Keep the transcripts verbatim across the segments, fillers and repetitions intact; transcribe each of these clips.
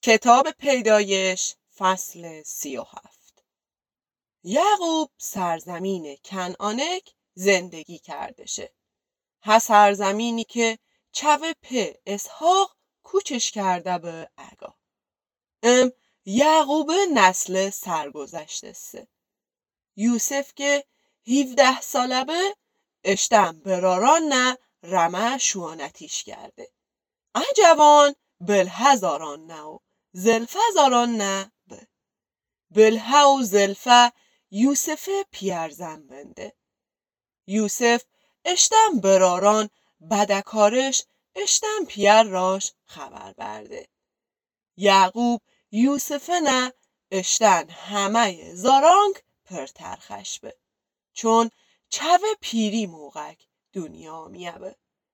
کتاب پیدایش فصل سی و هفت. یعقوب سرزمین کنعانک زندگی کردشه. ها سرزمینی که چوه په اسحاق کوچش کرده به اگا. ام یعقوب نسل سرگذشته سه. یوسف که هفده ساله به اشتم براران نه رمه شوانتیش کرده. اجوان بلهزاران نه و زلفه زاران نه به. بلها و زلفه یوسف پیرزن بنده. یوسف اشتم براران بدکارش اشتم پیر راش خبر برده. یعقوب یوسف نه اشتن همه زارانک پرترخش به. چون چوه پیری موقعک دنیا میابه.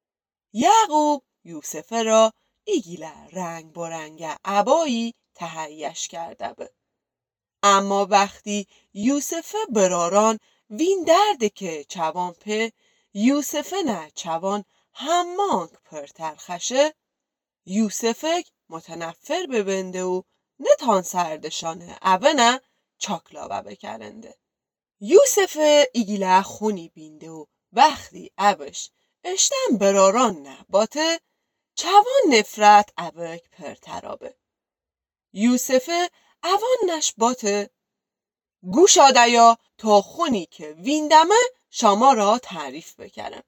یعقوب یوسف را ایگیله رنگ برنگ عبایی تهیش کرده به. اما وقتی یوسف براران وین درده که چوان په یوسف نه چوان همانک پرترخشه، یوسفک متنفر ببنده و نتان سردشانه اوه نه چاکلاوه بکرنده. یوسف ایگیله خونی بینده و وقتی اوش اشتن براران نه باته چوان نفرت اوک پرترابه. یوسف اوان نش باته گوش آدیا تا خونی که ویندمه شما را تعریف بکرم.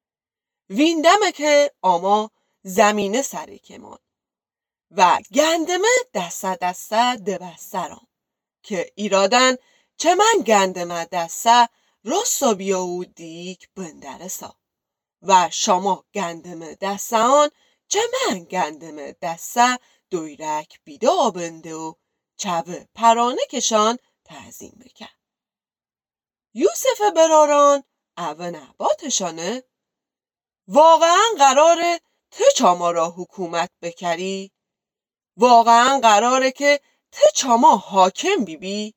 ویندمه که آما زمینه سری کمان و گندمه دسته دسته دبسترام که ایرادن چه من گندمه دسته راستا بیا و دیک بندرسا و شما گندمه دسته آن چه من گندمه دسته دویرک بیدا بنده و چوه پرانه کشان تعظیم بکن. یوسف براران اوه نباتشانه واقعا قراره ته چاما را حکومت بکری؟ واقعا قراره که ته چاما حاکم بی بی؟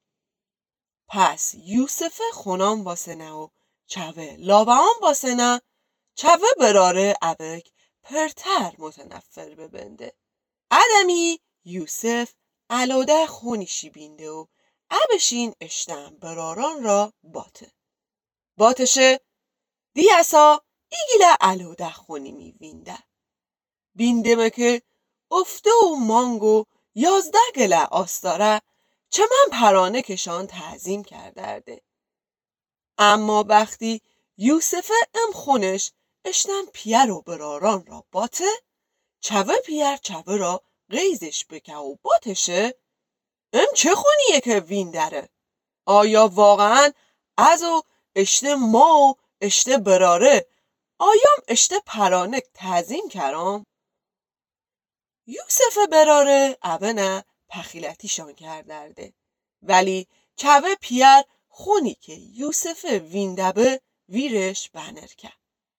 پس یوسف خونان واسه نه و چوه لابهان واسه نه چوه براره اوک پرتر متنفر ببنده. ادمی یوسف علاده خونیشی بینده و ابشین اشتم براران را باته. باتشه دیسا ایگیله علاده خونی می وینده. بیندمه که افته و مانگو یازده گله آستاره چه من پرانه کشان تعظیم کرده. اما وقتی یوسف ام خونش اشتن پیر و براران را باته چوه پیر چوه را غیزش بکه و باتشه ام چه خونیه که وین داره؟ آیا واقعا از و اشته ما و اشته براره آیام اشته پرانک تعظیم کرام؟ یوسف براره اوه نه پخیلتیشان کرده ولی چوه پیر خونی که یوسف ویندبه ویرش بنر کرد.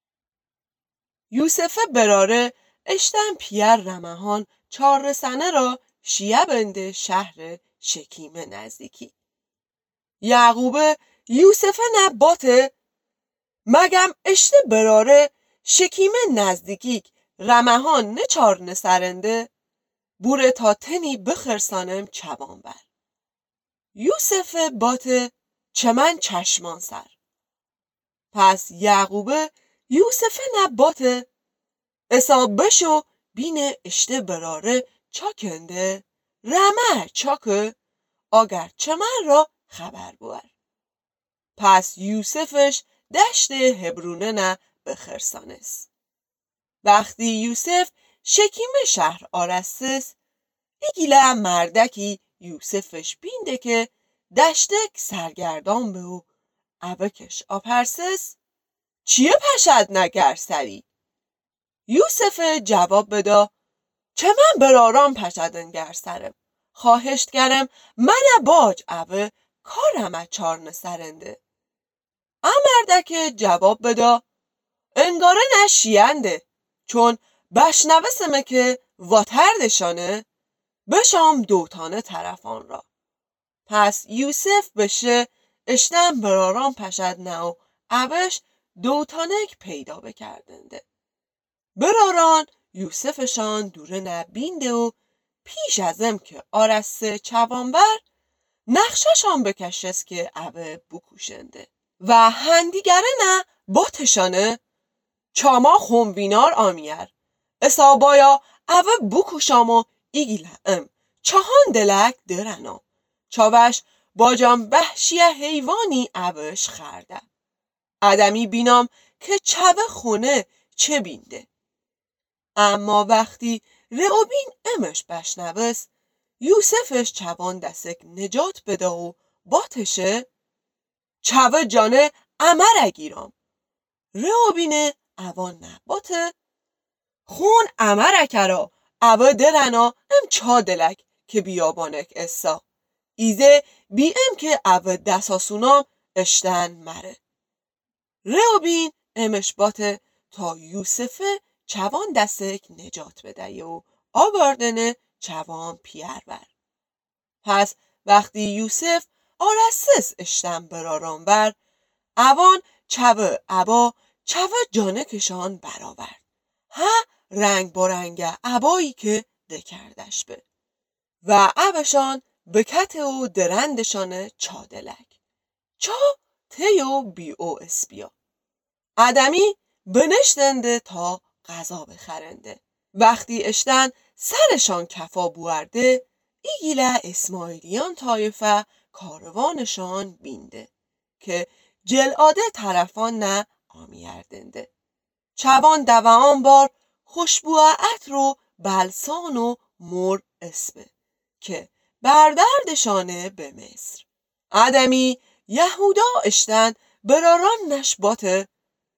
یوسف براره اشتن پیر رمهان چار رسنه را شیه بنده شهر شکیم نزدیکی. یعقوب یوسف نباته مگم اشته براره شکیم نزدیکی رمهان نه چار نسرنده بوره تا تنی بخرسانم چوان بر. یوسف باته چمن چشمان سر. پس یعقوب یوسف نباته اسا بشو بین اشته براره چاکنده رمه چاکه آگر چمن را خبر بور. پس یوسفش دشت هبرونه نه بخرسانست. وقتی یوسف شکیم شهر آرستس ایگیله مردکی یوسفش بینده که دشتک سرگردان به او اوکش آپرسس چیه پشد نگر سری؟ یوسف جواب بدا چه من براران پشدنگر سرم خواهشت گرم من باج اوه کارم چار نسرنده. امردک جواب بدا انگاره نشینده چون بشنوسمه که واتردشانه بشام دوتانه طرفان را. پس یوسف بشه اشتن براران پشد نه و اوش دوتانک پیدا بکردنده. براران یوسفشان دوره نبینده و پیش ازم که آرسته چوانبر نقششان بکشس که اوه بکوشنده و هندیگره نه باتشانه چاما خونبینار آمیر اسا بایا اوه بکوشام و ایگیله ام چهان دلک درنام چاوش باجام بحشیه حیوانی اوش خرده آدمی بینام که چوه خونه چه بینده. اما وقتی رئوبین امش بشنوست یوسفش چوان دستک نجات بده و باتشه چوه جانه امر گیرام رئوبینه اوان نه باته خون امر کرا اوه درنا ام چا دلک که بیابانک اسا ایزه بی ام که اوه دساسونام اشتن مره رئوبین امش باته تا یوسف چوان دستک نجات بده و آوردنه چوان پیر بر. پس وقتی یوسف آرسس اشتن براران بر اوان چوه عبا چوه جانکشان برآورد ها رنگ با رنگ عبایی که دکردش به و عبشان بکت و درندشان چادلک چا تیو بی او اسبیا آدمی بنشتنده تا غذا بخرنده وقتی اشتن سرشان کفا بورده ایگیله اسماعیلیان طایفه کاروانشان بینده که جلعاده طرفان نه آمیردنده چوان دوان بار خوشبوه عطر و بلسان و مر اسبه که بردردشانه به مصر آدمی یهودا اشتن براران نشباته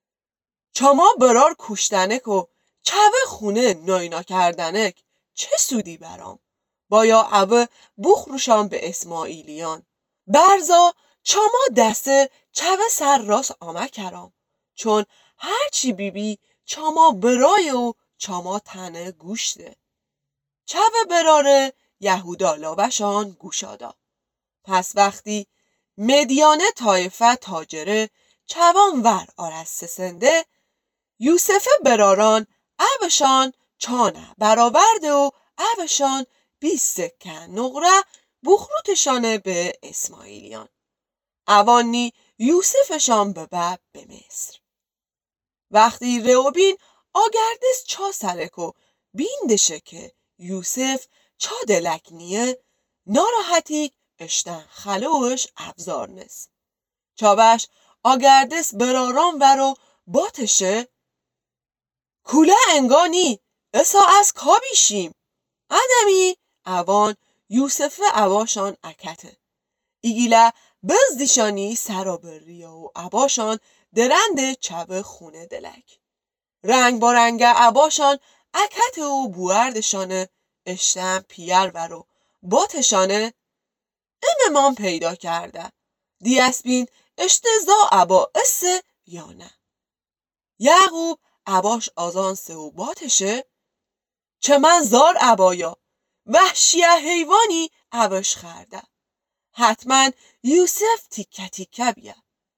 چما برار کشتنک و چوه خونه ناینا کردنک چه سودی برام بایا اوه بخروشان به اسماعیلیان برزا چما دسته چوه سر راست آمه کرام چون هرچی بی بی چما برای و چما تنه گوشته چوه براره یهودا لابشان گوشادا پس وقتی مدیانه طایفه تاجره چوان ور آرسته سنده یوسف براران اوشان چانه برآورده و اوشان بیست سکه نقره بخروتشانه به اسماعیلیان اوانی یوسفشان ببه به مصر وقتی رئوبین آگردس چا سرک و بیندشه که یوسف چا دلک نیه ناراحتی اشتن خلوش افزار نس چاوش آگردس براران ورو باتشه کوله انگانی اسا از کابیشیم آدمی اوان یوسف اواشان اکته ایگیله بزدیشانی سرابریا و عباشان درند چوه خونه دلک رنگ با رنگ عباشان اکته و بوردشانه اشتن پیر ورو باتشانه اممان پیدا کرده دیسبین اشتزا عبا اسه یا نه یعقوب عباش آزانسه و باتشه چه من زار عبایا وحشیه حیوانی عباش خرده حتما یوسف تیکه تیکه بیا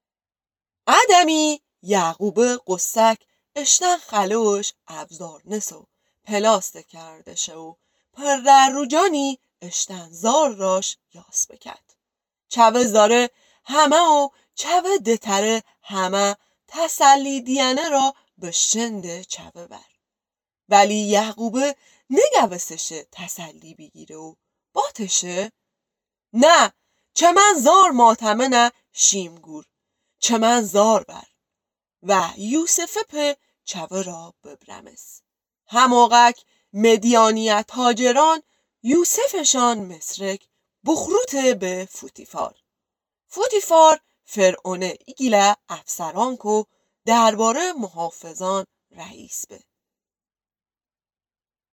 آدمی یعقوب قصک اشتن خلوش ابزار نسو پلاسته کرده شو پر روجانی اشتن زار راش یاس بکد چوه زاره همه و چوه دتره همه تسلی دینه را به شنده چوه بر ولی یعقوب نگوستشه تسلی بگیره و باتشه نه چه من زار ماتمه نه شیمگور چه من زار بر و یوسف په چوه را ببرمس هماغک مدیانیت تاجران یوسفشان مصرک بخروت به فوتیفار فوتیفار فرعونه ایگیله افسران کو درباره محافظان رئیس به